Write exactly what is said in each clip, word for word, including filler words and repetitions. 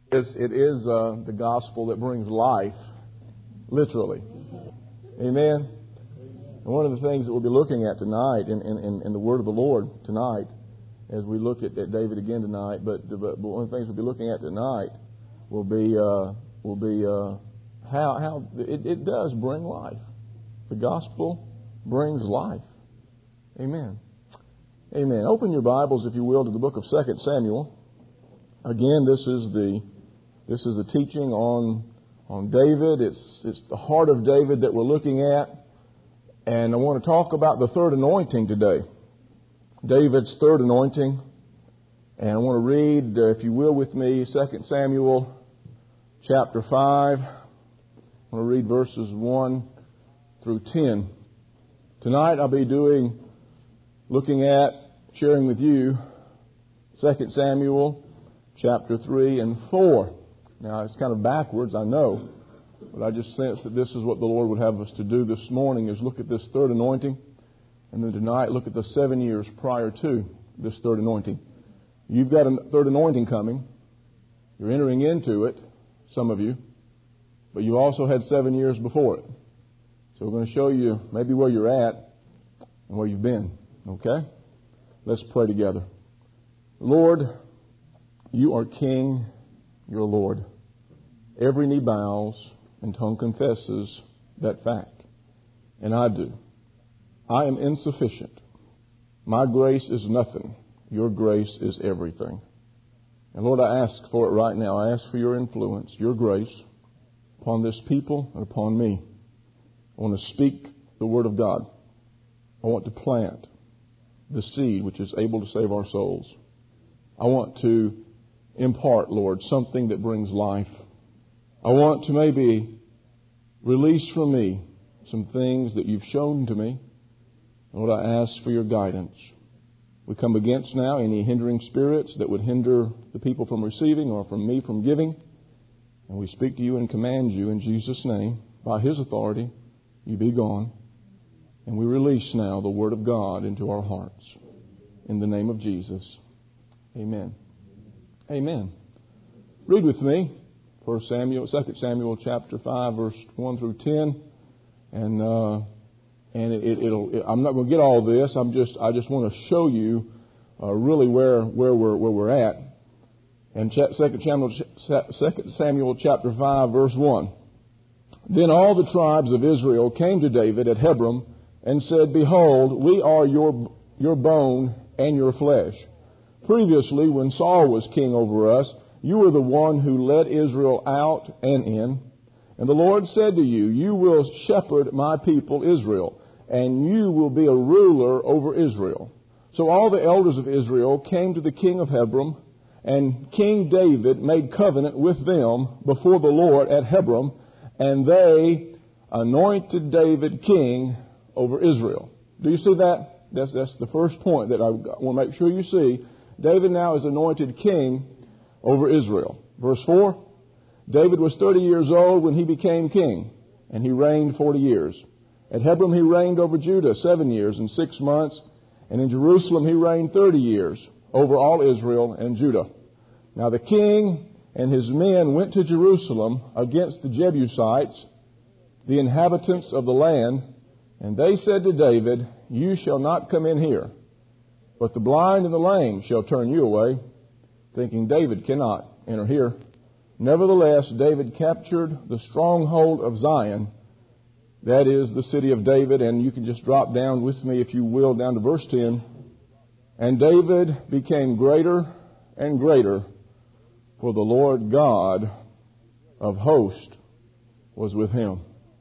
It's, it is uh, the gospel that brings life, literally. Amen. And one of the things that we'll be looking at tonight in, in, in the Word of the Lord tonight, as we look at, at David again tonight, but, but one of the things we'll be looking at tonight will be uh, will be uh, how how it, it does bring life. The gospel brings life. Amen. Amen. Open your Bibles, if you will, to the book of Second Samuel. Again, this is the this is a teaching on on David. It's it's the heart of David that we're looking at, and I want to talk about the third anointing today. David's third anointing, and I want to read, uh, if you will, with me, Second Samuel chapter five. I want to read verses one through ten. Tonight I'll be doing, looking at, sharing with you Second Samuel chapter three and four. Now it's kind of backwards, I know, but I just sense that this is what the Lord would have us to do this morning, is look at this third anointing, and then tonight look at the seven years prior to this third anointing. You've got a third anointing coming. You're entering into it, some of you, but you also had seven years before it. So we're going to show you maybe where you're at and where you've been. Okay? Let's pray together. Lord, you are King, you're Lord. Every knee bows and tongue confesses that fact. And I do. I am insufficient. My grace is nothing. Your grace is everything. And Lord, I ask for it right now. I ask for your influence, your grace upon this people and upon me. I want to speak the Word of God. I want to plant the seed which is able to save our souls. I want to impart, Lord, something that brings life. I want to maybe release from me some things that you've shown to me. Lord, I ask for your guidance. We come against now any hindering spirits that would hinder the people from receiving or from me from giving. And we speak to you and command you in Jesus' name, by His authority, you be gone. And we release now the Word of God into our hearts. In the name of Jesus. Amen. Amen. Read with me First Samuel, Second Samuel chapter five, verse one through ten. And uh, and it, it, it'll. It, I'm not going to get all this. I'm just. I just want to show you uh, really where where we're where we're at. And Second Samuel, Second Samuel chapter five, verse one. Then all the tribes of Israel came to David at Hebron and said, "Behold, we are your your bone and your flesh. Previously, when Saul was king over us, you were the one who led Israel out and in. And the Lord said to you, you will shepherd my people Israel, and you will be a ruler over Israel." So all the elders of Israel came to the king of Hebron, and King David made covenant with them before the Lord at Hebron, and they anointed David king over Israel. Do you see that? That's, that's the first point that I want to make sure you see. David now is anointed king over Israel. Verse four, David was thirty years old when he became king, and he reigned forty years. At Hebron he reigned over Judah seven years and six months, and in Jerusalem he reigned thirty years over all Israel and Judah. Now the king and his men went to Jerusalem against the Jebusites, the inhabitants of the land, and they said to David, "You shall not come in here, but the blind and the lame shall turn you away," thinking David cannot enter here. Nevertheless, David captured the stronghold of Zion, that is the city of David, and you can just drop down with me, if you will, down to verse ten. And David became greater and greater, for the Lord God of hosts was with him.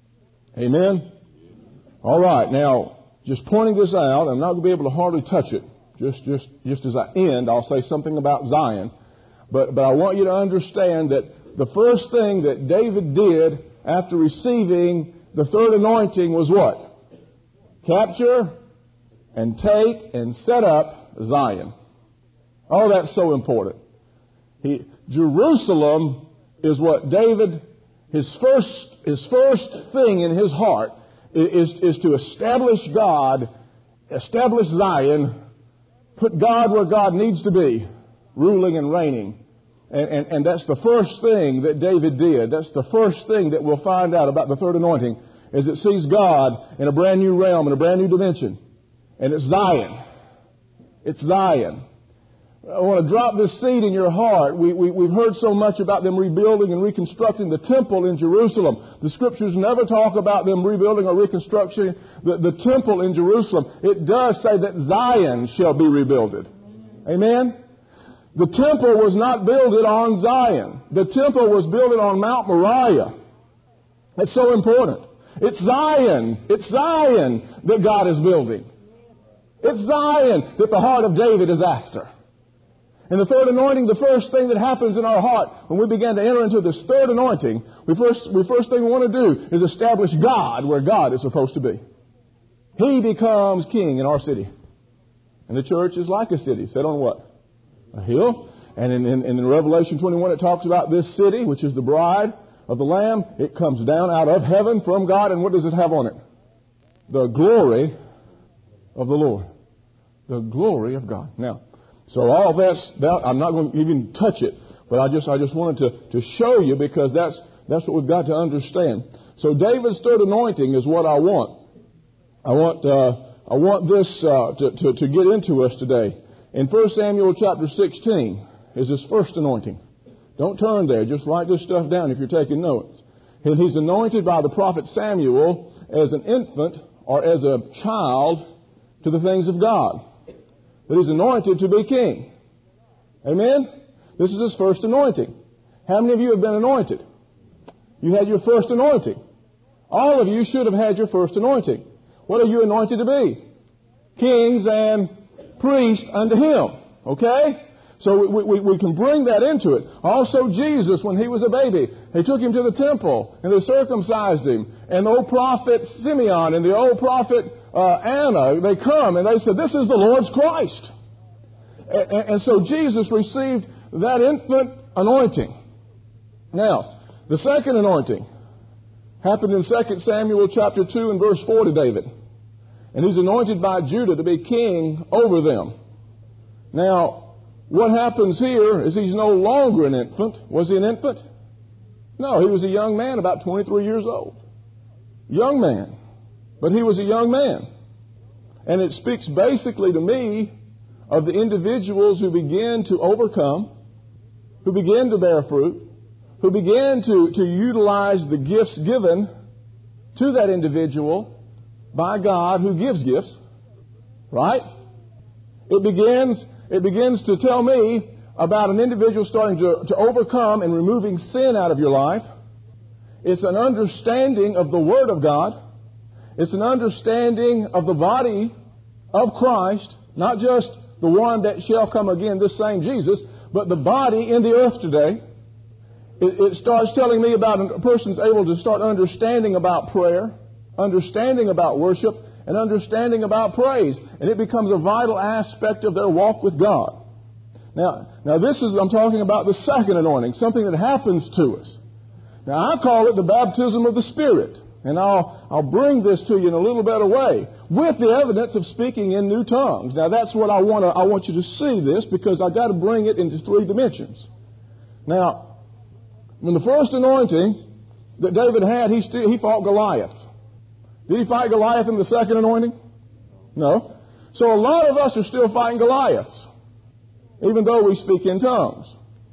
Amen? All right, now, just pointing this out, I'm not going to be able to hardly touch it. Just, just, just as I end, I'll say something about Zion. But, but I want you to understand that the first thing that David did after receiving the third anointing was what? Capture and take and set up Zion. Oh, that's so important. He, Jerusalem is what David, his first, his first thing in his heart is, is to establish God, establish Zion, put God where God needs to be, ruling and reigning. And, and, and that's the first thing that David did. That's the first thing that we'll find out about the third anointing, is it sees God in a brand new realm, in a brand new dimension. And it's Zion. It's Zion. I want to drop this seed in your heart. We, we, we've heard so much about them rebuilding and reconstructing the temple in Jerusalem. The scriptures never talk about them rebuilding or reconstructing the, the temple in Jerusalem. It does say that Zion shall be rebuilded. Amen? The temple was not built on Zion. The temple was built on Mount Moriah. That's so important. It's Zion. It's Zion that God is building. It's Zion that the heart of David is after. And the third anointing, the first thing that happens in our heart when we begin to enter into this third anointing, we first, we first thing we want to do is establish God where God is supposed to be. He becomes king in our city. And the church is like a city, set on what? A hill. And in, in, in Revelation twenty-one, it talks about this city, which is the bride of the Lamb. It comes down out of heaven from God. And what does it have on it? The glory of the Lord. The glory of God. Now, so all that's, that, I'm not going to even touch it, but I just, I just wanted to, to show you, because that's, that's what we've got to understand. So David's third anointing is what I want. I want, uh, I want this, uh, to, to, to get into us today. In First Samuel chapter sixteen is his first anointing. Don't turn there. Just write this stuff down if you're taking notes. And he's anointed by the prophet Samuel as an infant or as a child to the things of God. That he's anointed to be king. Amen? This is his first anointing. How many of you have been anointed? You had your first anointing. All of you should have had your first anointing. What are you anointed to be? Kings and priests unto him. Okay? So we, we, we can bring that into it. Also Jesus, when he was a baby, they took him to the temple and they circumcised him. And the old prophet Simeon and the old prophet uh, Anna, they come and they said, this is the Lord's Christ. And, and so Jesus received that infant anointing. Now, the second anointing happened in Second Samuel chapter two and verse four to David. And he's anointed by Judah to be king over them. Now, what happens here is he's no longer an infant. Was he an infant? No, he was a young man, about twenty-three years old. Young man. But he was a young man. And it speaks basically to me of the individuals who begin to overcome, who begin to bear fruit, who begin to, to utilize the gifts given to that individual by God who gives gifts. Right? It begins, it begins to tell me about an individual starting to, to overcome and removing sin out of your life. It's an understanding of the Word of God. It's an understanding of the body of Christ, not just the one that shall come again, this same Jesus, but the body in the earth today. It, it starts telling me about a person's able to start understanding about prayer, understanding about worship, and understanding about praise. And it becomes a vital aspect of their walk with God. Now, now this is, I'm talking about the second anointing, something that happens to us. Now, I call it the baptism of the Spirit. And I'll, I'll bring this to you in a little better way with the evidence of speaking in new tongues. Now, that's what I want to, I want you to see this, because I've got to bring it into three dimensions. Now, when the first anointing that David had, he, still, he fought Goliath. Did he fight Goliath in the second anointing? No. So a lot of us are still fighting Goliaths, even though we speak in tongues.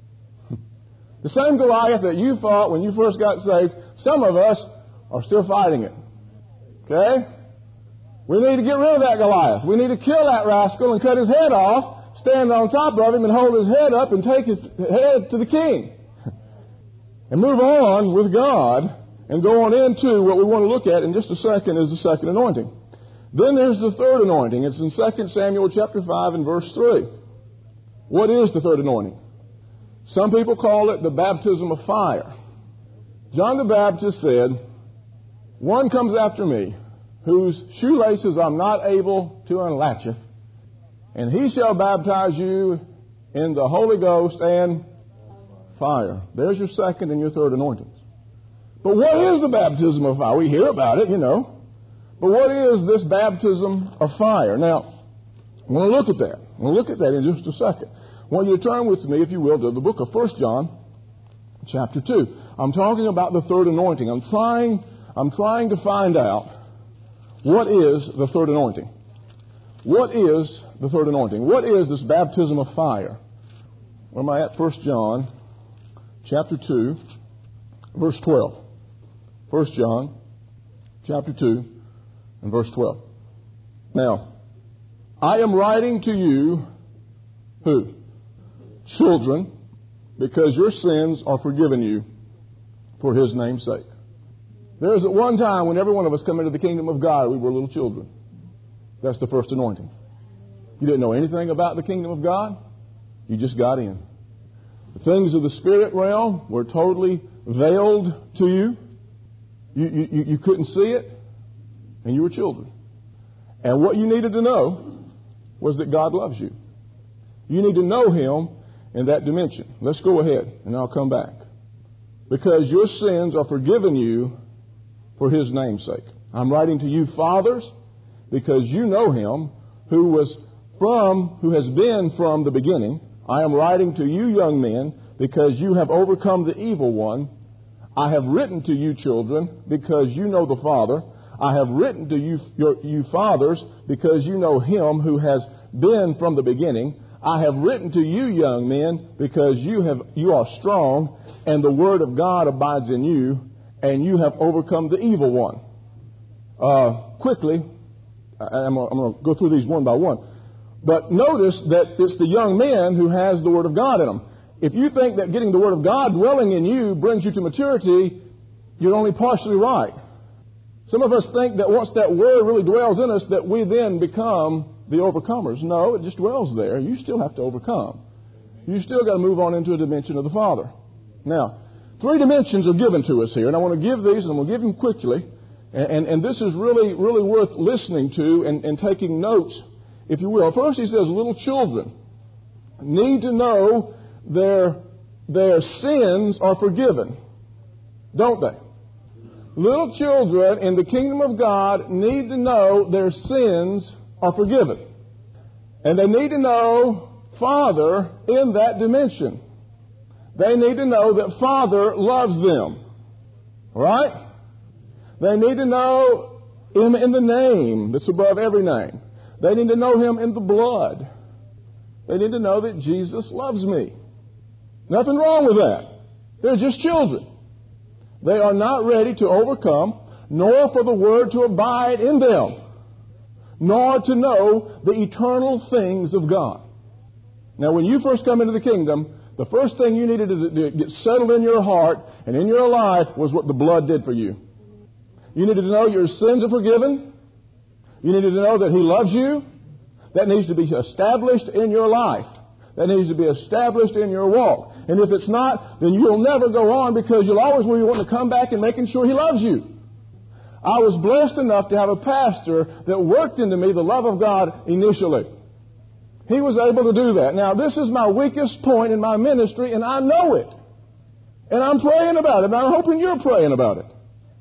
The same Goliath that you fought when you first got saved, some of us are still fighting it. Okay? We need to get rid of that Goliath. We need to kill that rascal and cut his head off, stand on top of him and hold his head up and take his head to the king. And move on with God and go on into what we want to look at in just a second is the second anointing. Then there's the third anointing. It's in Second Samuel chapter five and verse three. What is the third anointing? Some people call it the baptism of fire. John the Baptist said, one comes after me, whose shoelaces I'm not able to unlatch, and he shall baptize you in the Holy Ghost and fire. There's your second and your third anointings. But what is the baptism of fire? We hear about it, you know. But what is this baptism of fire? Now, I want to look at that. I want to look at that in just a second. I want you to turn with me, if you will, to the book of First John, chapter two. I'm talking about the third anointing. I'm trying, I'm trying to find out what is the third anointing. What is the third anointing? What is this baptism of fire? Where am I at? First John, chapter two, verse twelve. First John, chapter two, and verse twelve. Now, I am writing to you, who? Children, because your sins are forgiven you for His name's sake. There is at one time when every one of us come into the kingdom of God, we were little children. That's the first anointing. You didn't know anything about the kingdom of God. You just got in. The things of the spirit realm were totally veiled to you. You, you, you couldn't see it, and you were children. And what you needed to know was that God loves you. You need to know Him in that dimension. Let's go ahead, and I'll come back. Because your sins are forgiven you for His name's sake. I'm writing to you, fathers, because you know Him who was from, who has been from the beginning. I am writing to you, young men, because you have overcome the evil one. I have written to you, children, because you know the Father. I have written to you, your, you fathers, because you know Him who has been from the beginning. I have written to you, young men, because you have you are strong, and the word of God abides in you, and you have overcome the evil one. Uh, quickly, I'm going to go through these one by one. But notice that it's the young men who has the word of God in them. If you think that getting the word of God dwelling in you brings you to maturity, you're only partially right. Some of us think that once that word really dwells in us, that we then become the overcomers. No, it just dwells there. You still have to overcome. You still got to move on into a dimension of the Father. Now, three dimensions are given to us here, and I want to give these, and we'll give them quickly. And, and, and this is really, really worth listening to and, and taking notes, if you will. First, he says, little children need to know their, their sins are forgiven, don't they? Little children in the kingdom of God need to know their sins are forgiven. And they need to know Father in that dimension. They need to know that Father loves them. All right? They need to know Him in the name that's above every name. They need to know Him in the blood. They need to know that Jesus loves me. Nothing wrong with that. They're just children. They are not ready to overcome, nor for the Word to abide in them, nor to know the eternal things of God. Now, when you first come into the kingdom, the first thing you needed to get settled in your heart and in your life was what the blood did for you. You needed to know your sins are forgiven. You needed to know that He loves you. That needs to be established in your life. That needs to be established in your walk. And if it's not, then you'll never go on, because you'll always be wanting to come back and making sure He loves you. I was blessed enough to have a pastor that worked into me the love of God initially. He was able to do that. Now, this is my weakest point in my ministry, and I know it. And I'm praying about it, and I'm hoping you're praying about it.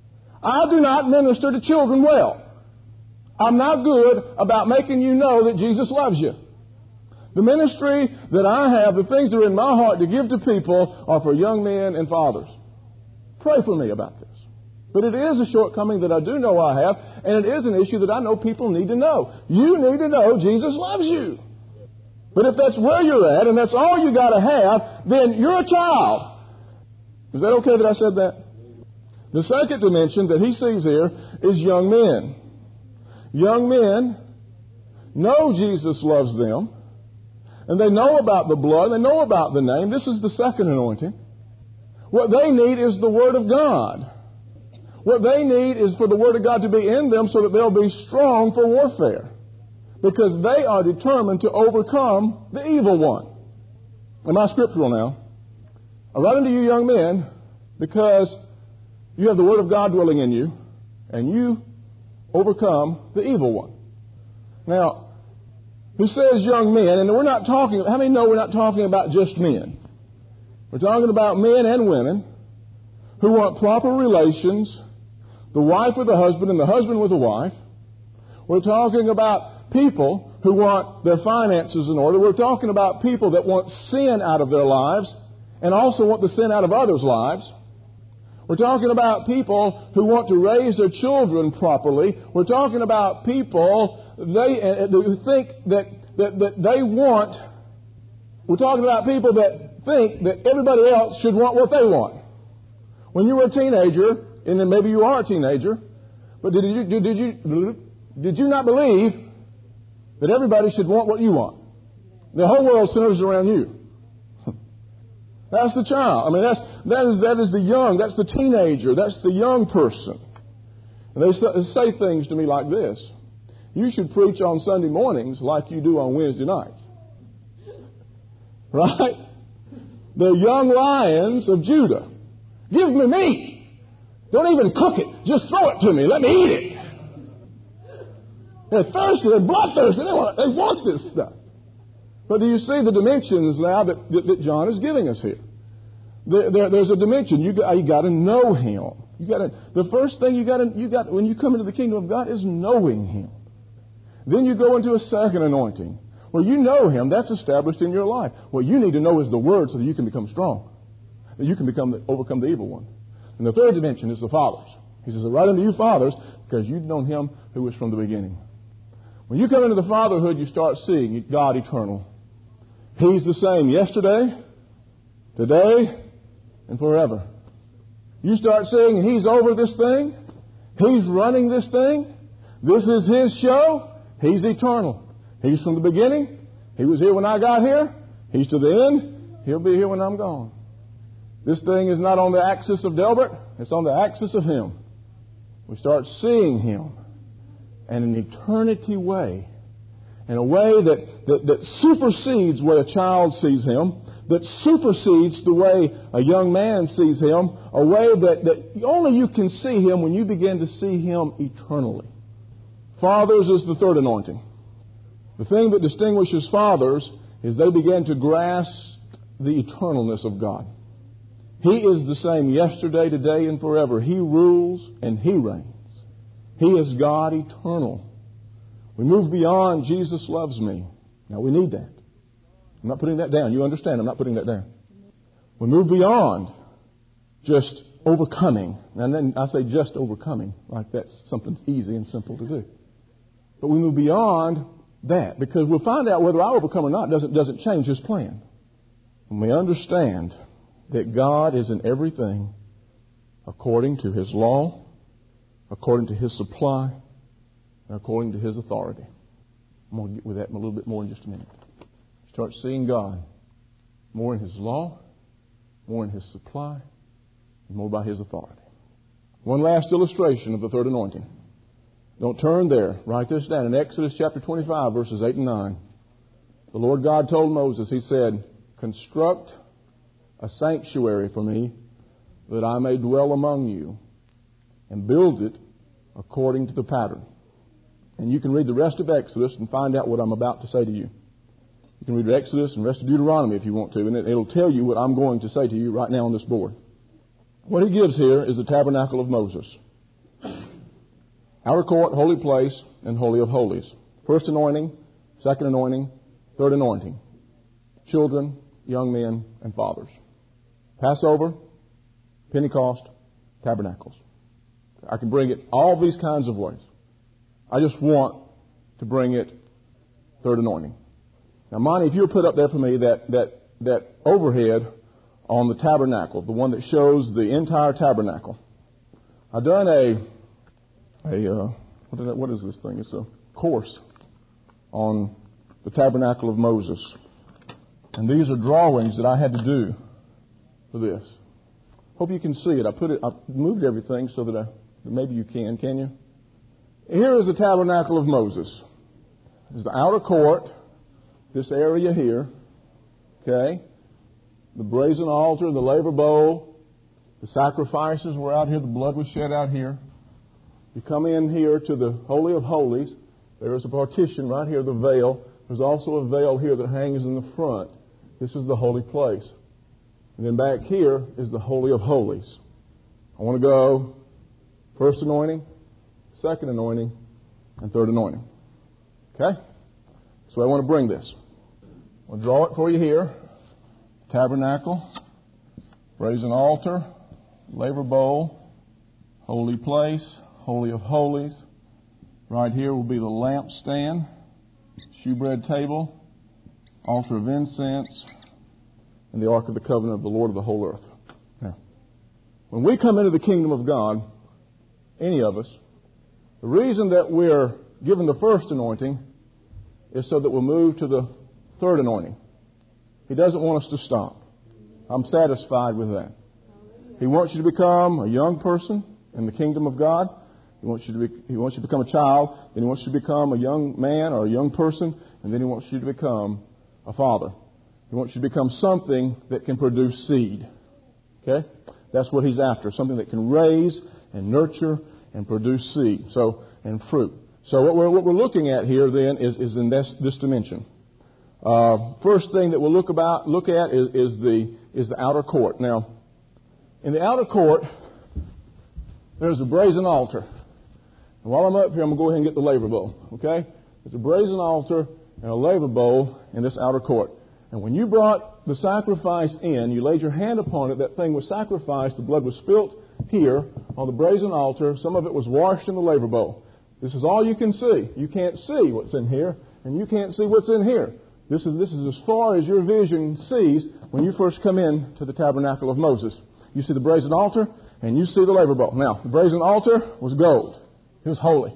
I do not minister to children well. I'm not good about making you know that Jesus loves you. The ministry that I have, the things that are in my heart to give to people, are for young men and fathers. Pray for me about this. But it is a shortcoming that I do know I have, and it is an issue that I know people need to know. You need to know Jesus loves you. But if that's where you're at, and that's all you got to have, then you're a child. Is that okay that I said that? The second dimension that he sees here is young men. Young men know Jesus loves them, and they know about the blood, they know about the name. This is the second anointing. What they need is the Word of God. What they need is for the Word of God to be in them so that they'll be strong for warfare, because they are determined to overcome the evil one. Am I scriptural now? I write unto you, young men, because you have the Word of God dwelling in you, and you overcome the evil one. Now, who says young men? And we're not talking, how many know we're not talking about just men? We're talking about men and women who want proper relations, the wife with the husband and the husband with the wife. We're talking about people who want their finances in order. We're talking about people that want sin out of their lives and also want the sin out of others' lives. We're talking about people who want to raise their children properly. We're talking about people they uh, who think that, that, that they want. We're talking about people that think that everybody else should want what they want. When you were a teenager, and then maybe you are a teenager, but did you did you did you not believe that everybody should want what you want? The whole world centers around you. That's the child. I mean, that's that is that is the young. That's the teenager. That's the young person. And they say things to me like this: "You should preach on Sunday mornings like you do on Wednesday nights." Right? The young lions of Judah. Give me meat. Don't even cook it. Just throw it to me. Let me eat it. They're thirsty. They're bloodthirsty. They want, they want this stuff. But do you see the dimensions now that, that, that John is giving us here? There, there, there's a dimension. You got, you got to know Him. You got to. The first thing you got to, you got when you come into the kingdom of God is knowing Him. Then you go into a second anointing. Well, you know Him. That's established in your life. What you need to know is the Word so that you can become strong. That you can become the, overcome the evil one. And the third dimension is the fathers. He says, right unto you fathers, because you've known Him who was from the beginning. When you come into the fatherhood, you start seeing God eternal. He's the same yesterday, today, and forever. You start seeing He's over this thing. He's running this thing. This is His show. He's eternal. He's from the beginning. He was here when I got here. He's to the end. He'll be here when I'm gone. This thing is not on the axis of Delbert. It's on the axis of Him. We start seeing Him in an eternity way, in a way that, that, that supersedes the way a child sees Him, that supersedes the way a young man sees Him, a way that, that only you can see Him when you begin to see Him eternally. Fathers is the third anointing. The thing that distinguishes fathers is they begin to grasp the eternalness of God. He is the same yesterday, today, and forever. He rules and He reigns. He is God eternal. We move beyond Jesus loves me. Now we need that. I'm not putting that down. You understand? I'm not putting that down. We move beyond just overcoming. And then I say just overcoming, like that's something easy and simple to do. But we move beyond that, because we'll find out whether I overcome or not doesn't, doesn't change His plan. When we understand that God is in everything according to His law, according to His supply, and according to His authority. I'm going to get with that in a little bit more in just a minute. Start seeing God more in His law, more in His supply, and more by His authority. One last illustration of the third anointing. Don't turn there. Write this down. In Exodus chapter twenty-five, verses eight and nine. The Lord God told Moses, He said, "Construct a sanctuary for me, that I may dwell among you, and build it according to the pattern." And you can read the rest of Exodus and find out what I'm about to say to you. You can read Exodus and the rest of Deuteronomy if you want to, and it, it'll tell you what I'm going to say to you right now on this board. What He gives here is the tabernacle of Moses. Outer court, holy place, and holy of holies. First anointing, second anointing, third anointing. Children, young men, and fathers. Passover, Pentecost, tabernacles. I can bring it all these kinds of ways. I just want to bring it third anointing. Now, Monty, if you'll put up there for me that, that, that overhead on the tabernacle, the one that shows the entire tabernacle. I've done a, a uh, what, is that, what is this thing? It's a course on the tabernacle of Moses. And these are drawings that I had to do for this. Hope you can see it. I put it, I moved everything so that, I, that maybe you can. Can you? Here is the tabernacle of Moses. There's the outer court, this area here. Okay? The brazen altar, the laver bowl, the sacrifices were out here, the blood was shed out here. You come in here to the Holy of Holies. There is a partition right here, the veil. There's also a veil here that hangs in the front. This is the holy place. And then back here is the Holy of Holies. I want to go first anointing, second anointing, and third anointing. Okay? So I want to bring this. I'll draw it for you here. Tabernacle, brazen altar, laver bowl, holy place, holy of holies. Right here will be the lampstand, shewbread table, altar of incense, and the ark of the covenant of the Lord of the whole earth. Now, when we come into the kingdom of God, any of us, the reason that we're given the first anointing is so that we'll move to the third anointing. He doesn't want us to stop. I'm satisfied with that. He wants you to become a young person in the kingdom of God. He wants you to be, He wants you to become a child. Then He wants you to become a young man or a young person. And then He wants you to become a father. He wants you to become something that can produce seed. Okay? That's what He's after. Something that can raise and nurture and produce seed. So, and fruit. So what we're, what we're looking at here then is, is in this, this dimension. Uh, first thing that we'll look about, look at is, is the, is the outer court. Now, in the outer court, there's a brazen altar. And while I'm up here, I'm going to go ahead and get the laver bowl. Okay? There's a brazen altar and a laver bowl in this outer court. And when you brought the sacrifice in, you laid your hand upon it, that thing was sacrificed, the blood was spilt here on the brazen altar. Some of it was washed in the laver bowl. This is all you can see. You can't see what's in here, and you can't see what's in here. This is, this is as far as your vision sees when you first come in to the tabernacle of Moses. You see the brazen altar, and you see the laver bowl. Now, the brazen altar was gold. It was holy.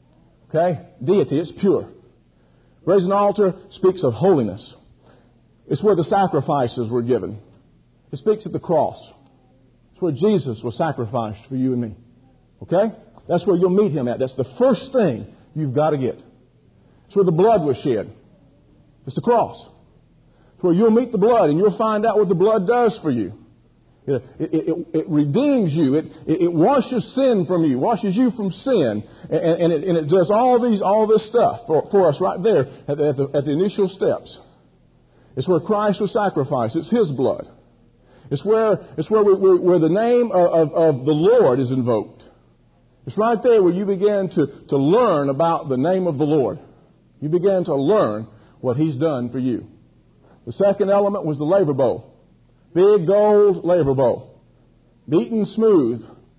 Okay? Deity, it's pure. Brazen altar speaks of holiness. It's where the sacrifices were given. It speaks of the cross. It's where Jesus was sacrificed for you and me. Okay? That's where you'll meet Him at. That's the first thing you've got to get. It's where the blood was shed. It's the cross. It's where you'll meet the blood and you'll find out what the blood does for you. It, it, it, it redeems you. It, it, it washes sin from you, washes you from sin, and, and, it, and it does all these, all this stuff for, for us right there at the, at, the, at the initial steps. It's where Christ was sacrificed. It's His blood. It's where it's where we, where, where the name of, of, of the Lord is invoked. It's right there where you begin to, to learn about the name of the Lord. You begin to learn what He's done for you. The second element was the laver bowl. Big gold laver bowl. Beaten smooth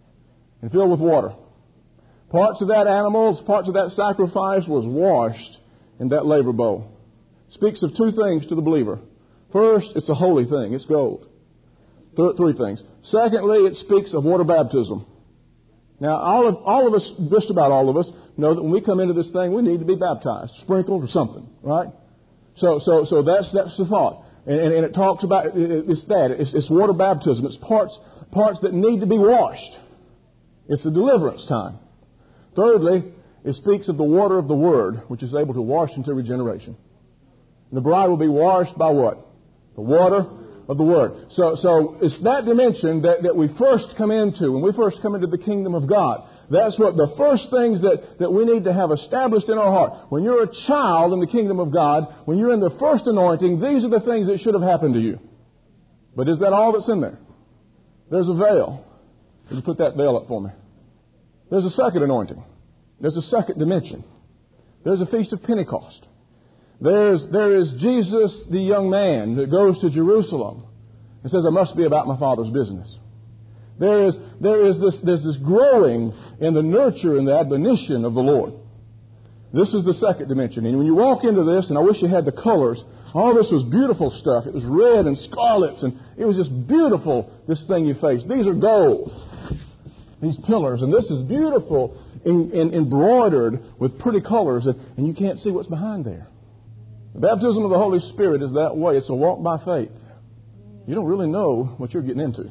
and filled with water. Parts of that animal, parts of that sacrifice was washed in that laver bowl. It speaks of two things to the believer. First, it's a holy thing. It's gold. Th- three things. Secondly, it speaks of water baptism. Now, all of, all of us, just about all of us, know that when we come into this thing, we need to be baptized, sprinkled or something, right? So, so, so that's, that's the thought. And, and, and it talks about, it, it's that, it's, it's water baptism. It's parts, parts that need to be washed. It's the deliverance time. Thirdly, it speaks of the water of the Word, which is able to wash into regeneration. And the bride will be washed by what? The water of the Word. So, so it's that dimension that, that we first come into. When we first come into the kingdom of God, that's what the first things that, that we need to have established in our heart. When you're a child in the kingdom of God, when you're in the first anointing, these are the things that should have happened to you. But is that all that's in there? There's a veil. Can you put that veil up for me? There's a second anointing. There's a second dimension. There's a Feast of Pentecost. There's, there is Jesus, the young man, that goes to Jerusalem and says, I must be about my Father's business. There is, there is this, there's this growing in the nurture and the admonition of the Lord. This is the second dimension. And when you walk into this, and I wish you had the colors, all this was beautiful stuff. It was red and scarlets, and it was just beautiful, this thing you face. These are gold, these pillars, and this is beautiful, in, in, embroidered with pretty colors, and, and you can't see what's behind there. The baptism of the Holy Spirit is that way. It's a walk by faith. You don't really know what you're getting into.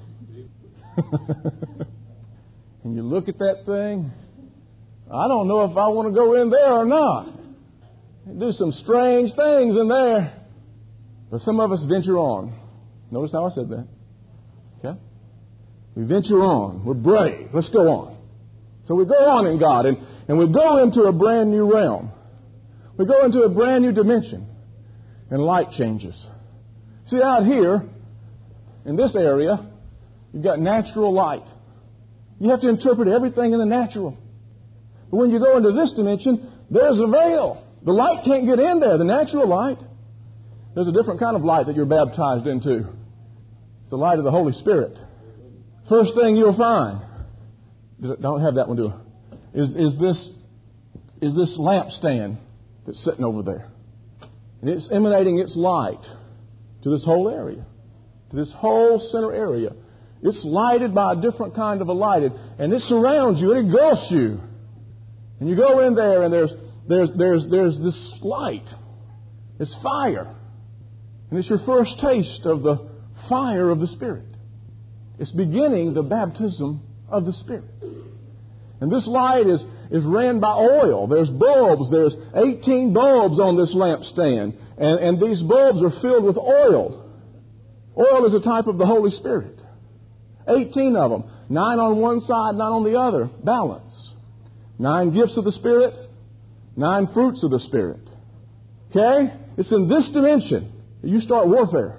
And you look at that thing, I don't know if I want to go in there or not. They do some strange things in there. But some of us venture on. Notice how I said that. Okay? We venture on. We're brave. Let's go on. So we go on in God, and, and we go into a brand new realm. We go into a brand new dimension, and light changes. See, out here, in this area, you've got natural light. You have to interpret everything in the natural. But when you go into this dimension, there's a veil. The light can't get in there, the natural light. There's a different kind of light that you're baptized into. It's the light of the Holy Spirit. First thing you'll find, don't have that one, do I? Is, is this, is this lampstand that's sitting over there. And it's emanating its light to this whole area, to this whole center area. It's lighted by a different kind of a light, and it surrounds you, it engulfs you. And you go in there, and there's there's there's there's this light. It's fire, and it's your first taste of the fire of the Spirit. It's beginning the baptism of the Spirit. And this light is is ran by oil. There's bulbs. There's eighteen bulbs on this lampstand, and and these bulbs are filled with oil. Oil is a type of the Holy Spirit. eighteen of them. Nine on one side, nine on the other. Balance. Nine gifts of the Spirit. Nine fruits of the Spirit. Okay? It's in this dimension that you start warfare.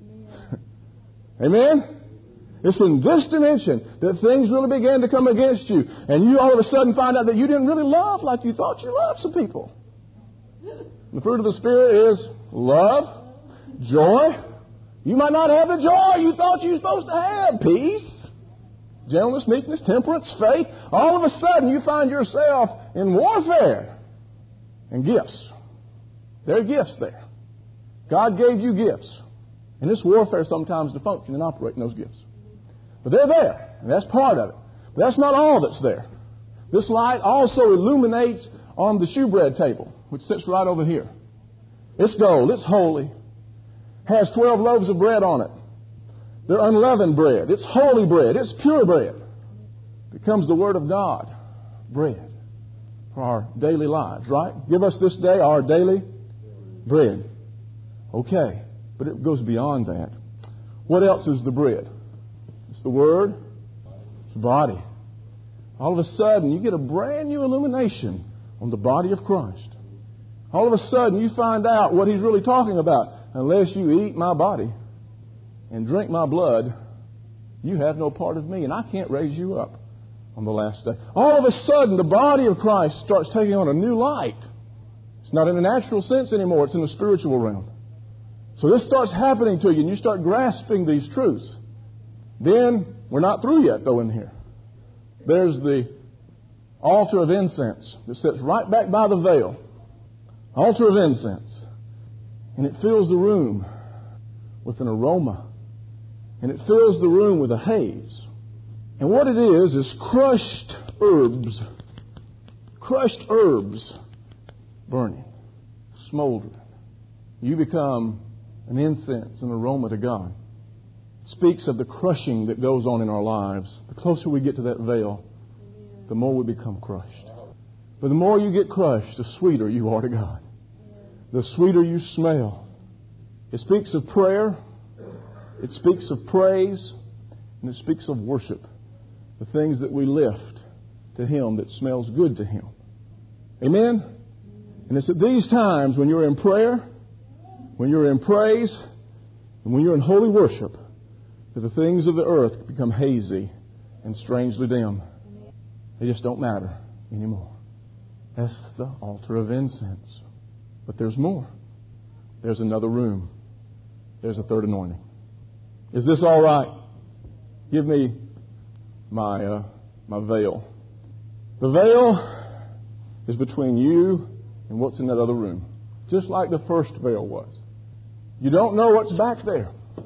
Amen? It's in this dimension that things really begin to come against you. And you all of a sudden find out that you didn't really love like you thought you loved some people. The fruit of the Spirit is love, joy. You might not have the joy you thought you were supposed to have. Peace, gentleness, meekness, temperance, faith. All of a sudden you find yourself in warfare. And gifts. There are gifts there. God gave you gifts. And it's warfare sometimes to function and operate in those gifts. But they're there. And that's part of it. But that's not all that's there. This light also illuminates on the shewbread table, which sits right over here. It's gold. It's holy. Has twelve loaves of bread on it. They're unleavened bread. It's holy bread. It's pure bread. It becomes the Word of God. Bread. For our daily lives, right? Give us this day our daily bread. Okay. But it goes beyond that. What else is the bread? It's the Word. It's the body. All of a sudden, you get a brand new illumination on the body of Christ. All of a sudden, you find out what He's really talking about. Unless you eat my body and drink my blood, you have no part of me, and I can't raise you up on the last day. All of a sudden, the body of Christ starts taking on a new light. It's not in a natural sense anymore. It's in the spiritual realm. So this starts happening to you, and you start grasping these truths. Then, we're not through yet, though, in here. There's the altar of incense that sits right back by the veil. Altar of incense. And it fills the room with an aroma. And it fills the room with a haze. And what it is, is crushed herbs. Crushed herbs burning, smoldering. You become an incense, an aroma to God. It speaks of the crushing that goes on in our lives. The closer we get to that veil, the more we become crushed. But the more you get crushed, the sweeter you are to God. The sweeter you smell. It speaks of prayer. It speaks of praise. And it speaks of worship. The things that we lift to Him that smells good to Him. Amen? And it's at these times when you're in prayer, when you're in praise, and when you're in holy worship, that the things of the earth become hazy and strangely dim. They just don't matter anymore. That's the altar of incense. But there's more. There's another room. There's a third anointing. Is this all right? Give me my uh, my veil. The veil is between you and what's in that other room. Just like the first veil was. You don't know what's back there.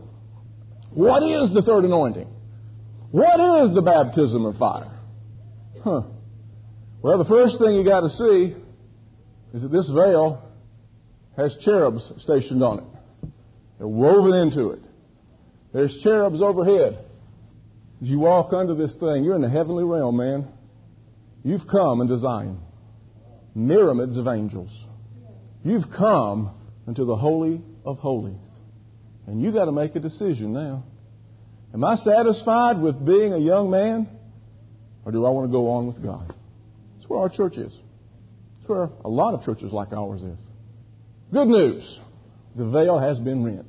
What is the third anointing? What is the baptism of fire? Huh. Well, the first thing you got to see is that this veil has cherubs stationed on it. They're woven into it. There's cherubs overhead. As you walk under this thing, you're in the heavenly realm, man. You've come into Zion. Myriads of angels. You've come into the Holy of Holies. And you got to make a decision now. Am I satisfied with being a young man? Or do I want to go on with God? That's where our church is. That's where a lot of churches like ours is. Good news. The veil has been rent.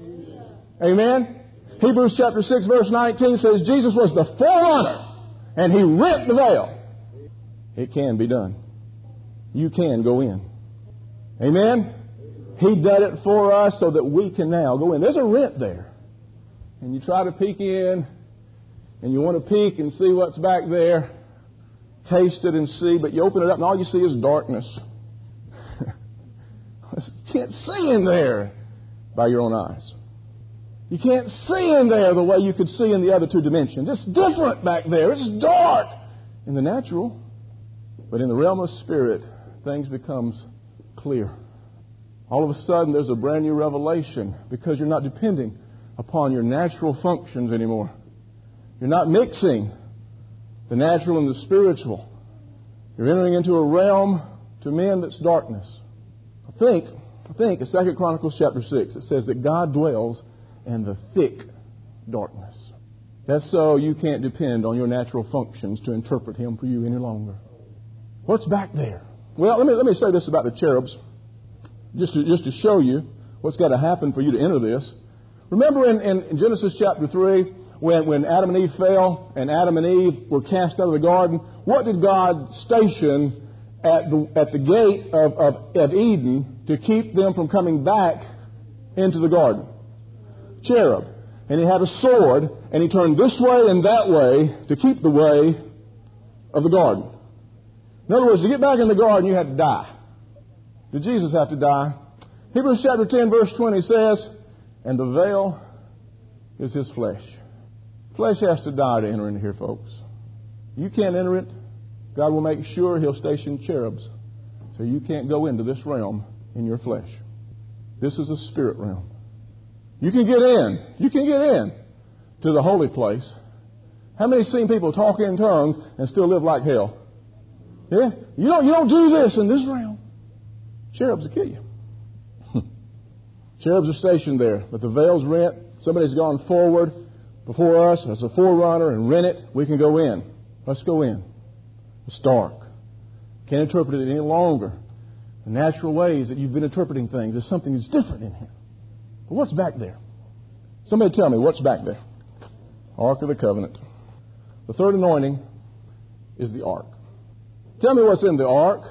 Amen? Hebrews chapter six verse nineteen says Jesus was the forerunner and He rent the veil. It can be done. You can go in. Amen? He did it for us so that we can now go in. There's a rent there. And you try to peek in, and you want to peek and see what's back there, taste it and see, but you open it up and all you see is darkness. You can't see in there by your own eyes. You can't see in there the way you could see in the other two dimensions. It's different back there. It's dark in the natural. But in the realm of spirit, things becomes clear. All of a sudden, there's a brand new revelation because you're not depending upon your natural functions anymore. You're not mixing the natural and the spiritual. You're entering into a realm to men that's darkness. I think, I think in Second Chronicles chapter six, it says that God dwells in the thick darkness. That's so you can't depend on your natural functions to interpret Him for you any longer. What's back there? Well, let me let me say this about the cherubs, just to, just to show you what's got to happen for you to enter this. Remember in, in, in Genesis chapter three, when, when Adam and Eve fell and Adam and Eve were cast out of the garden, what did God station at the at the gate of, of, of Eden to keep them from coming back into the garden? Cherub. And he had a sword, and he turned this way and that way to keep the way of the garden. In other words, to get back in the garden, you had to die. Did Jesus have to die? Hebrews chapter ten, verse twenty says, and the veil is His flesh. Flesh has to die to enter into here, folks. You can't enter it. God will make sure He'll station cherubs so you can't go into this realm in your flesh. This is a spirit realm. You can get in. You can get in to the holy place. How many seen people talk in tongues and still live like hell? Yeah? You don't, you don't do this in this realm. Cherubs will kill you. Cherubs are stationed there, but the veil's rent. Somebody's gone forward before us as a forerunner and rent it. We can go in. Let's go in. It's dark. Can't interpret it any longer. The natural ways that you've been interpreting things, there's something that's different in here. But what's back there? Somebody tell me, what's back there? Ark of the Covenant. The third anointing is the ark. Tell me what's in the ark.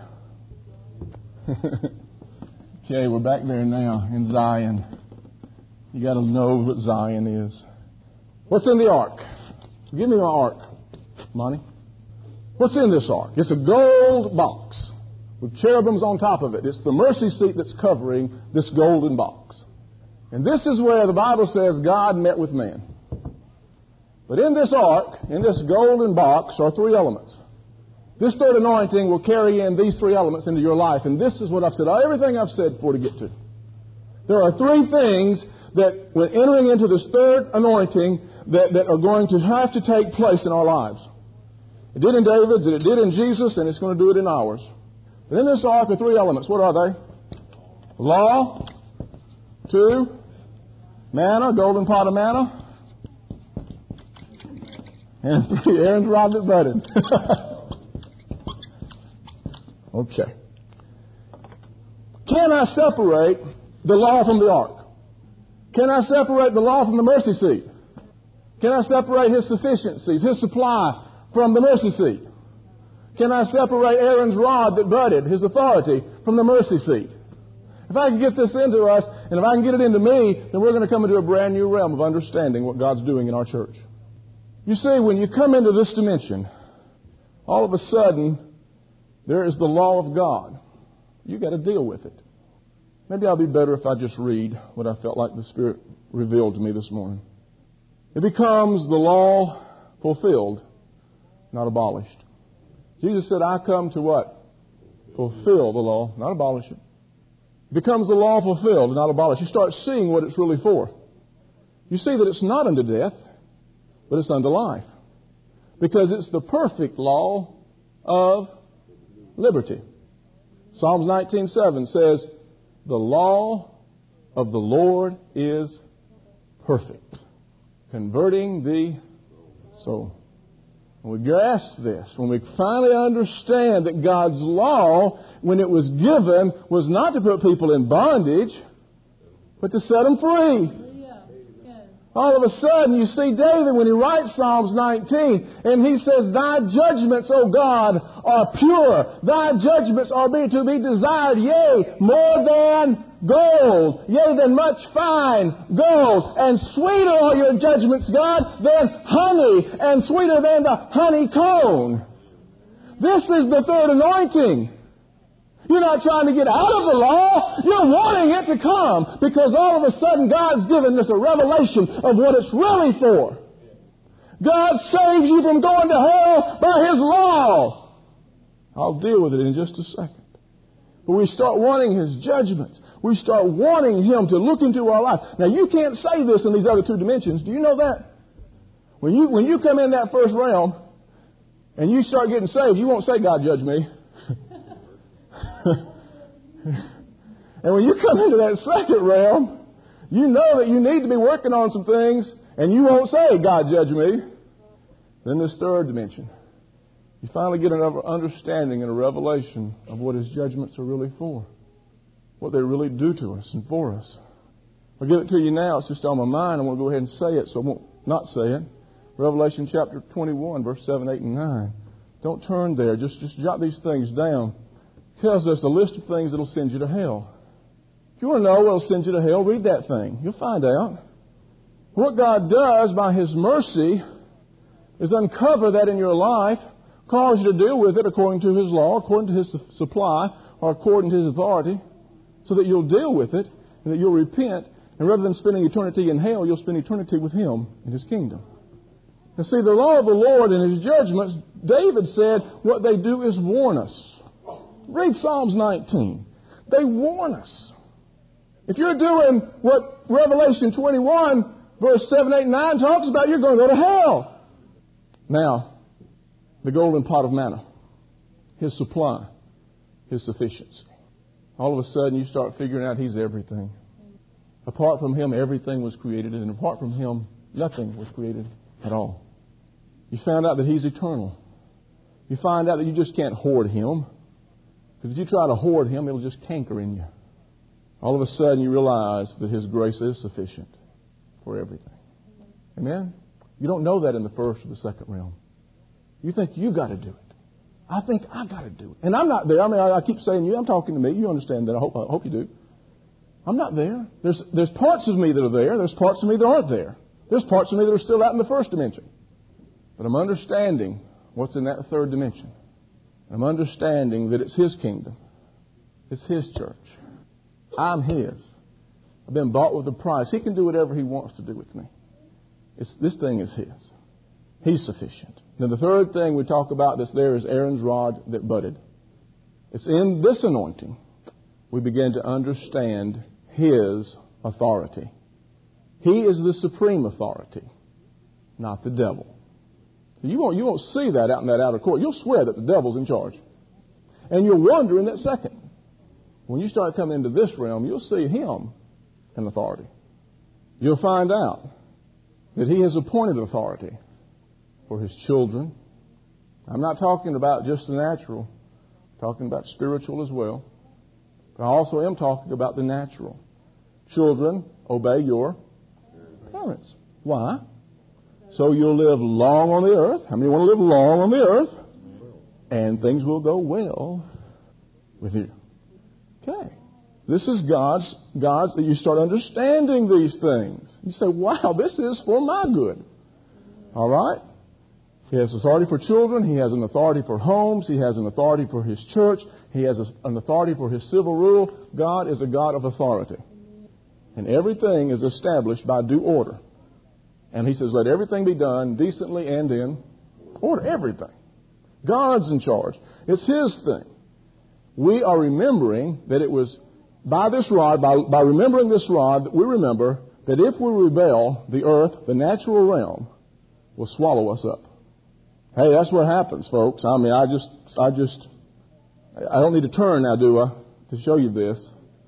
Okay, we're back there now in Zion. You got to know what Zion is. What's in the ark? Give me my ark, Monty. What's in this ark? It's a gold box with cherubims on top of it. It's the mercy seat that's covering this golden box. And this is where the Bible says God met with man. But in this ark, in this golden box, are three elements. This third anointing will carry in these three elements into your life. And this is what I've said, everything I've said for to get to. There are three things that, when entering into this third anointing, that, that are going to have to take place in our lives. It did in David's, and it did in Jesus, and it's going to do it in ours. But in this ark are three elements. What are they? Law. Two. Manna, golden pot of manna. And three, Aaron's rod that budded. Okay. Can I separate the law from the ark? Can I separate the law from the mercy seat? Can I separate His sufficiencies, His supply from the mercy seat? Can I separate Aaron's rod that budded, his authority, from the mercy seat? If I can get this into us, and if I can get it into me, then we're going to come into a brand new realm of understanding what God's doing in our church. You see, when you come into this dimension, all of a sudden, there is the law of God. You've got to deal with it. Maybe I'll be better if I just read what I felt like the Spirit revealed to me this morning. It becomes the law fulfilled, not abolished. Jesus said, I come to what? Fulfill the law, not abolish it. It becomes the law fulfilled and not abolished. You start seeing what it's really for. You see that it's not unto death, but it's unto life. Because it's the perfect law of liberty. Psalms nineteen seven says, the law of the Lord is perfect, converting the soul. When we grasp this, when we finally understand that God's law, when it was given, was not to put people in bondage, but to set them free. All of a sudden, you see David when he writes Psalms nineteen, and he says, Thy judgments, O God, are pure. Thy judgments are be to be desired, yea, more than gold, yea, than much fine gold. And sweeter are your judgments, God, than honey, and sweeter than the honeycomb. This is the third anointing. You're not trying to get out of the law. You're wanting it to come because all of a sudden God's given us a revelation of what it's really for. God saves you from going to hell by His law. I'll deal with it in just a second. But we start wanting His judgments. We start wanting Him to look into our life. Now, you can't say this in these other two dimensions. Do you know that? When you, when you come in that first realm and you start getting saved, you won't say, God, judge me. And when you come into that second realm, you know that you need to be working on some things, and you won't say, God, judge me. Then this third dimension, you finally get an understanding and a revelation of what His judgments are really for, what they really do to us and for us. I'll give it to you now. It's just on my mind. I want to go ahead and say it, so I won't not say it. Revelation chapter twenty-one, verse seven, eight, and nine. Don't turn there. Just, just jot these things down. It tells us a list of things that will send you to hell. If you want to know what will send you to hell, read that thing. You'll find out. What God does by His mercy is uncover that in your life, cause you to deal with it according to His law, according to His supply, or according to His authority, so that you'll deal with it and that you'll repent. And rather than spending eternity in hell, you'll spend eternity with Him in His kingdom. Now see, the law of the Lord and His judgments, David said, what they do is warn us. Read Psalms nineteen. They warn us. If you're doing what Revelation twenty-one, verse seven, eight, and nine talks about, you're going to go to hell. Now, the golden pot of manna, His supply, His sufficiency. All of a sudden, you start figuring out He's everything. Apart from Him, everything was created, and apart from Him, nothing was created at all. You found out that He's eternal. You find out that you just can't hoard Him. Because if you try to hoard Him, it'll just canker in you. All of a sudden, you realize that His grace is sufficient for everything. Amen? You don't know that in the first or the second realm. You think you got to do it. I think I got to do it. And I'm not there. I mean, I, I keep saying you. I'm talking to me. You understand that. I hope, I hope you do. I'm not there. There's, there's parts of me that are there. There's parts of me that aren't there. There's parts of me that are still out in the first dimension. But I'm understanding what's in that third dimension. I'm understanding that it's His kingdom. It's His church. I'm His. I've been bought with a price. He can do whatever He wants to do with me. It's, this thing is His. He's sufficient. Now the third thing we talk about that's there is Aaron's rod that budded. It's in this anointing we begin to understand His authority. He is the supreme authority, not the devil. You won't, you won't see that out in that outer court. You'll swear that the devil's in charge. And you'll wonder in that second. When you start coming into this realm, you'll see Him in authority. You'll find out that He has appointed authority for His children. I'm not talking about just the natural. I'm talking about spiritual as well. But I also am talking about the natural. Children, obey your parents. Why? So you'll live long on the earth. How many want to live long on the earth? And things will go well with you. Okay. This is God's, God's, that you start understanding these things. You say, wow, this is for my good. All right? He has authority for children. He has an authority for homes. He has an authority for His church. He has a, an authority for His civil rule. God is a God of authority. And everything is established by due order. And He says, let everything be done decently and in order. Everything. God's in charge. It's His thing. We are remembering that it was by this rod, by, by remembering this rod, that we remember that if we rebel, the earth, the natural realm, will swallow us up. Hey, that's what happens, folks. I mean, I just, I just, I don't need to turn now, do I, to show you this.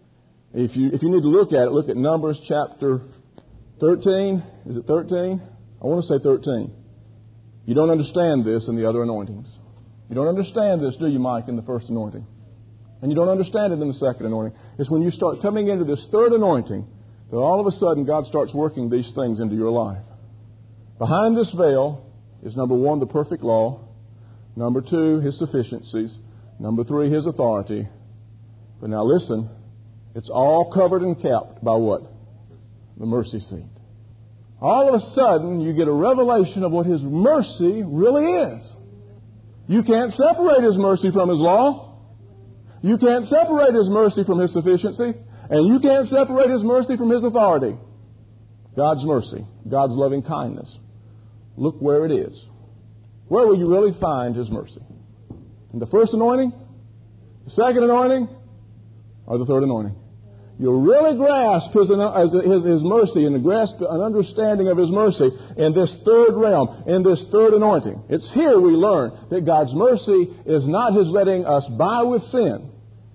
If you, if you need to look at it, look at Numbers chapter thirteen. Is it thirteen? I want to say thirteen. You don't understand this in the other anointings. You don't understand this, do you, Mike, in the first anointing? And you don't understand it in the second anointing. It's when you start coming into this third anointing that all of a sudden God starts working these things into your life. Behind this veil is, number one, the perfect law. Number two, His sufficiencies. Number three, His authority. But now listen, it's all covered and kept by what? The mercy seat. All of a sudden, you get a revelation of what His mercy really is. You can't separate His mercy from His law. You can't separate His mercy from His sufficiency. And you can't separate His mercy from His authority. God's mercy, God's loving kindness. Look where it is. Where will you really find His mercy? In the first anointing? The second anointing? Or the third anointing? You'll really grasp His, his, his mercy and grasp an understanding of His mercy in this third realm, in this third anointing. It's here we learn that God's mercy is not His letting us by with sin,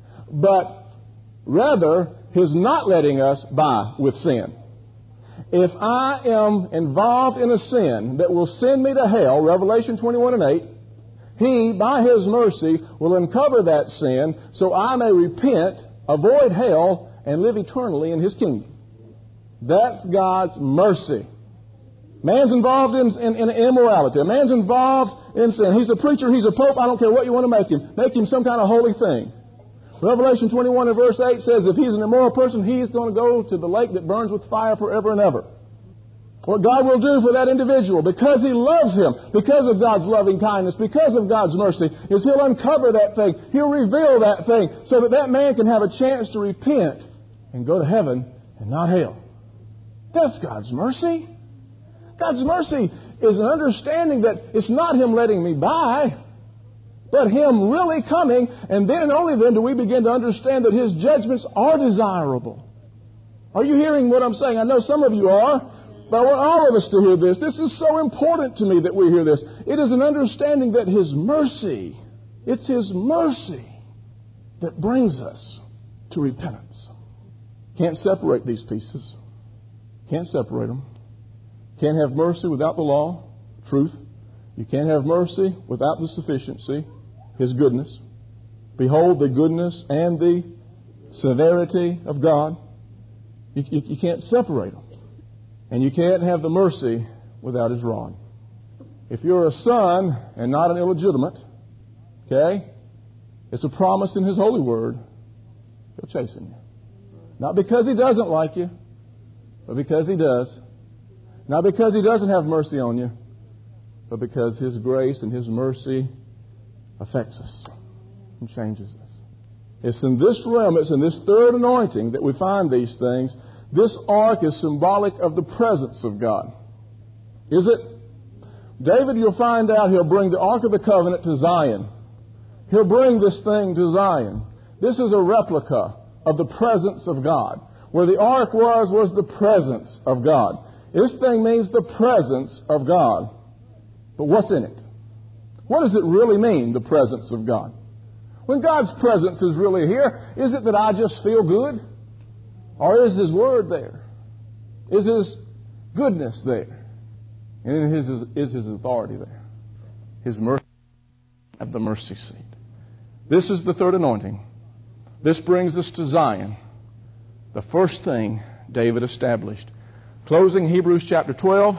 but rather His not letting us by with sin. If I am involved in a sin that will send me to hell, Revelation twenty-one and eight, He, by His mercy, will uncover that sin so I may repent, avoid hell, and live eternally in His kingdom. That's God's mercy. Man's involved in, in, in immorality. A man's involved in sin. He's a preacher, he's a pope, I don't care what you want to make him. Make him some kind of holy thing. Revelation twenty-one and verse eight says if he's an immoral person, he's going to go to the lake that burns with fire forever and ever. What God will do for that individual, because He loves him, because of God's loving kindness, because of God's mercy, is He'll uncover that thing. He'll reveal that thing so that that man can have a chance to repent and go to heaven and not hell. That's God's mercy. God's mercy is an understanding that it's not Him letting me by, but Him really coming, and then and only then do we begin to understand that His judgments are desirable. Are you hearing what I'm saying? I know some of you are, but I want all of us to hear this. This is so important to me that we hear this. It is an understanding that His mercy, it's His mercy that brings us to repentance. Can't separate these pieces. Can't separate them. Can't have mercy without the law, truth. You can't have mercy without the sufficiency, His goodness. Behold the goodness and the severity of God. You, you, you can't separate them. And you can't have the mercy without His rod. If you're a son and not an illegitimate, okay, it's a promise in His holy word, He'll chasten you. Not because He doesn't like you, but because He does. Not because He doesn't have mercy on you, but because His grace and His mercy affects us and changes us. It's in this realm, it's in this third anointing that we find these things. This ark is symbolic of the presence of God. Is it? David, you'll find out, he'll bring the Ark of the Covenant to Zion. He'll bring this thing to Zion. This is a replica of the presence of God. Where the ark was, was the presence of God. This thing means the presence of God. But what's in it? What does it really mean, the presence of God? When God's presence is really here, is it that I just feel good? Or is His Word there? Is His goodness there? And is His, is His authority there? His mercy at the mercy seat. This is the third anointing. This brings us to Zion. The first thing David established. Closing Hebrews chapter twelve.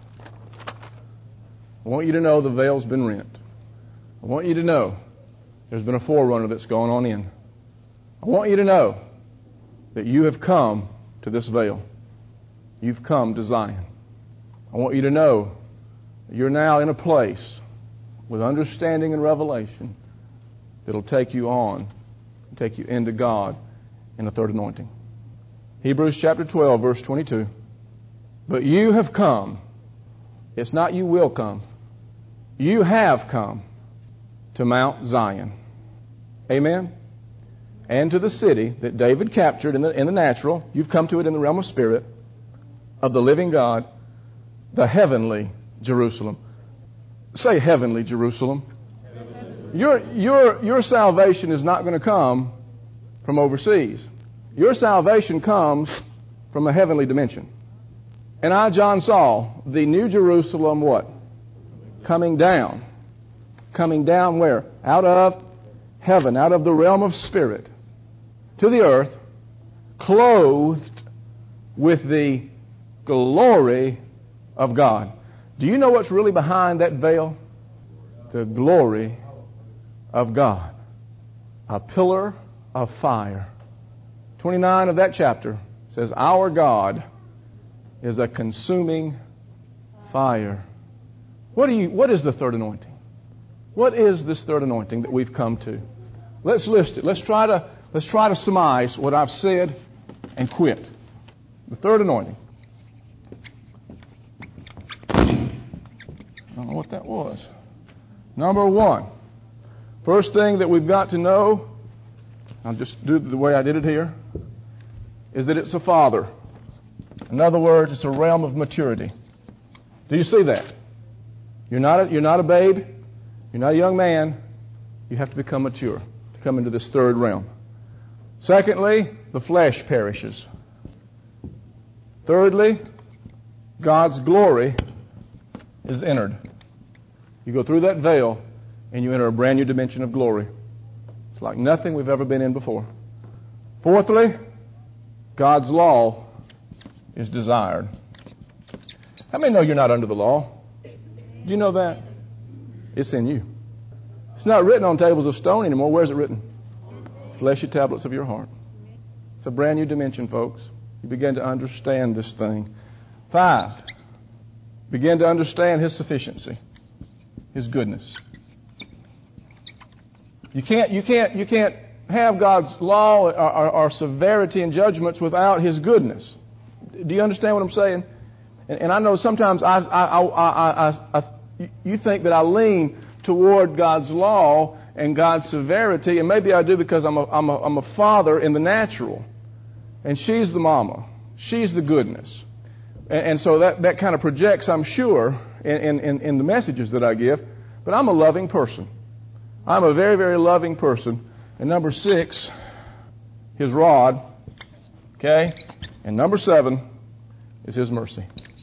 I want you to know the veil's been rent. I want you to know there's been a forerunner that's gone on in. I want you to know that you have come to this veil. You've come to Zion. I want you to know that you're now in a place with understanding and revelation that'll take you on, take you into God in the third anointing. Hebrews chapter twelve, verse twenty-two. But you have come. It's not you will come. You have come to Mount Zion. Amen? And to the city that David captured in the, in the natural. You've come to it in the realm of spirit. Of the living God. The heavenly Jerusalem. Say heavenly Jerusalem. Heavenly. Your, your, your salvation is not going to come from overseas. Your salvation comes from a heavenly dimension. And I, John, saw the New Jerusalem, what? Coming down. Coming down where? Out of heaven, out of the realm of spirit, to the earth, clothed with the glory of God. Do you know what's really behind that veil? The glory of God. A pillar of fire. twenty-nine of that chapter says, our God is a consuming fire. What do you, what is the third anointing? What is this third anointing that we've come to? Let's list it. Let's try to, let's try to surmise what I've said and quit. The third anointing. I don't know what that was. Number one. First thing that we've got to know, I'll just do it the way I did it here, is that it's a father. In other words, it's a realm of maturity. Do you see that? You're not a, you're not a babe. You're not a young man. You have to become mature to come into this third realm. Secondly, the flesh perishes. Thirdly, God's glory is entered. You go through that veil and you enter a brand new dimension of glory. It's like nothing we've ever been in before. Fourthly, God's law is desired. How many know you're not under the law? Do you know that? It's in you. It's not written on tables of stone anymore. Where's it written? Fleshy tablets of your heart. It's a brand new dimension, folks. You begin to understand this thing. Five, begin to understand His sufficiency, His goodness. You can't, you can't, you can't have God's law or, or, or severity and judgments without His goodness. Do you understand what I'm saying? And, and I know sometimes I, I, I, I, I, I, you think that I lean toward God's law and God's severity, and maybe I do because I'm a, I'm a, I'm a father in the natural, and she's the mama, she's the goodness, and, and so that, that kind of projects, I'm sure, in, in, in the messages that I give. But I'm a loving person. I'm a very, very loving person. And number six, His rod. Okay? And number seven is His mercy.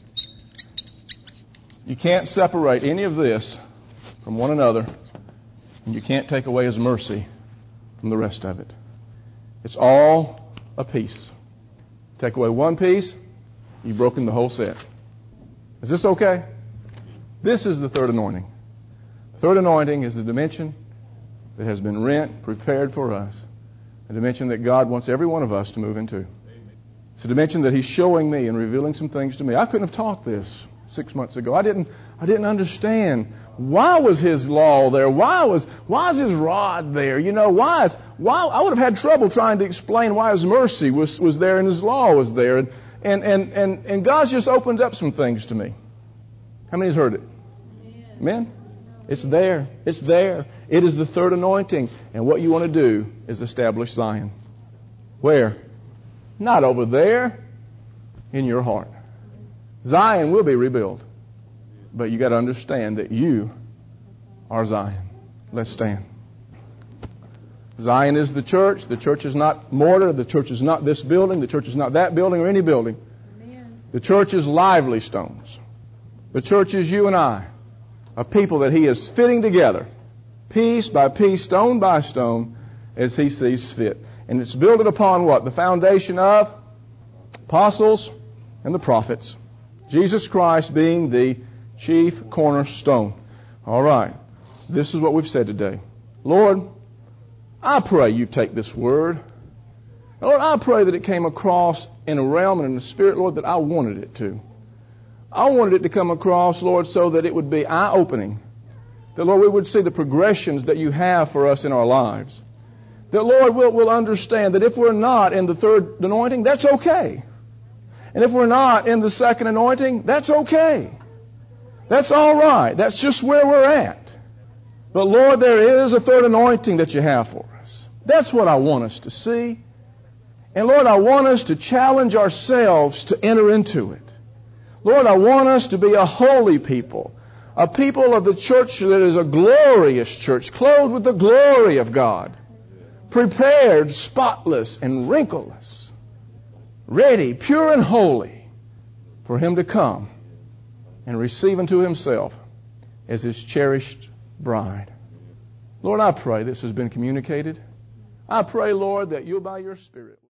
You can't separate any of this from one another, and you can't take away His mercy from the rest of it. It's all a piece. Take away one piece, you've broken the whole set. Is this okay? This is the third anointing. The third anointing is the dimension that has been rent, prepared for us. A dimension that God wants every one of us to move into. It's a dimension that He's showing me and revealing some things to me. I couldn't have taught this six months ago. I didn't I didn't understand. Why was His law there? Why was why is His rod there? You know, why is why I would have had trouble trying to explain why His mercy was, was there and His law was there. And and, and, and and God's just opened up some things to me. How many's heard it? Amen? It's there. It's there. It is the third anointing. And what you want to do is establish Zion. Where? Not over there. In your heart. Zion will be rebuilt. But you got to understand that you are Zion. Let's stand. Zion is the church. The church is not mortar. The church is not this building. The church is not that building or any building. Amen. The church is lively stones. The church is you and I. A people that He is fitting together, piece by piece, stone by stone, as He sees fit. And it's built upon what? The foundation of apostles and the prophets. Jesus Christ being the chief cornerstone. All right. This is what we've said today. Lord, I pray You take this word. Lord, I pray that it came across in a realm and in the spirit, Lord, that I wanted it to. I wanted it to come across, Lord, so that it would be eye-opening. That, Lord, we would see the progressions that You have for us in our lives. That, Lord, we'll, we'll understand that if we're not in the third anointing, that's okay. And if we're not in the second anointing, that's okay. That's all right. That's just where we're at. But, Lord, there is a third anointing that You have for us. That's what I want us to see. And, Lord, I want us to challenge ourselves to enter into it. Lord, I want us to be a holy people, a people of the church that is a glorious church, clothed with the glory of God, prepared, spotless, and wrinkleless, ready, pure and holy, for Him to come and receive unto Himself as His cherished bride. Lord, I pray this has been communicated. I pray, Lord, that You'll by Your Spirit